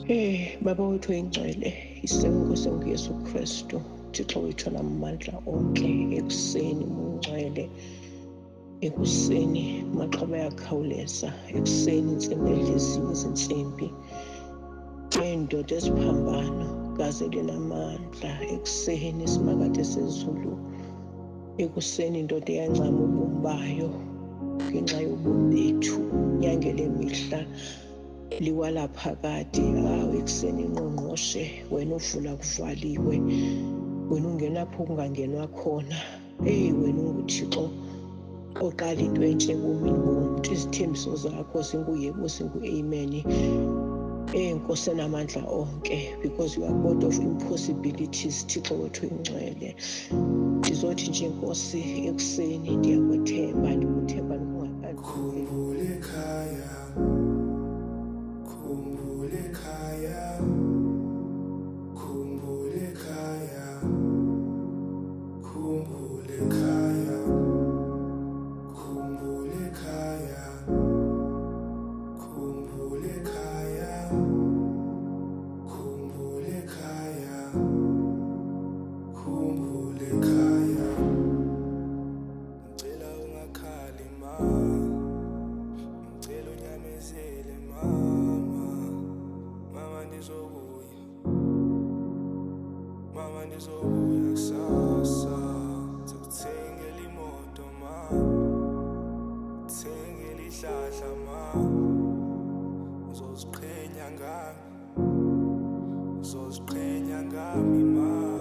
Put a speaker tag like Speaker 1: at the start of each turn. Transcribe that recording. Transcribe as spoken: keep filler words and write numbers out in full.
Speaker 1: Eh baba wethu oyingcwele, isenkosi nguYesu Kristu, Thixo wethu namandla onke. Ekuseni mungcwele, ekuseni maxhoba ayakhawuleza, ekuseni intsimbi edliziwe izinsimbi, indoda eziphambano gaze linamandla. Ekuseni isimakade sezulu, ekuseni indoda eyancama ubomi bayo ngenxa yobomi bethu. Nyangele mihla liwala phakade. Awu ekuseni ingqongqoshe, wena uvula kuvaliwe, wena ungenapho kungangenwa khona. Eyi wena unguThixo oqala into entsha ebomini bomntu. Izithembiso zakho zinguyebo, zingu-amen. Enkosi enamandla onke, because you are God of impossibilities, Thixo wethu oyingcwele. Ndizothi nje Nkosi ekuseni ndiyakwethemba, ndikuthemba ndikungakandluleli.
Speaker 2: Khumbula ekhaya, khumbula ekhaya, khumbula ekhaya, khumbula ekhaya, khumbula ekhaya, khumbula ekhaya, khumbula ekhaya, khumbula ekhaya. Ngicela ungakhali ma, ngicela unyamezele mama, mama ndizobuya, mama ndizobuya kusasa. Ngikuthengela imoto ma, ngikuthengela ihlahla ma, uzoziqhenya ngami, uzoziqhenya ngami ma.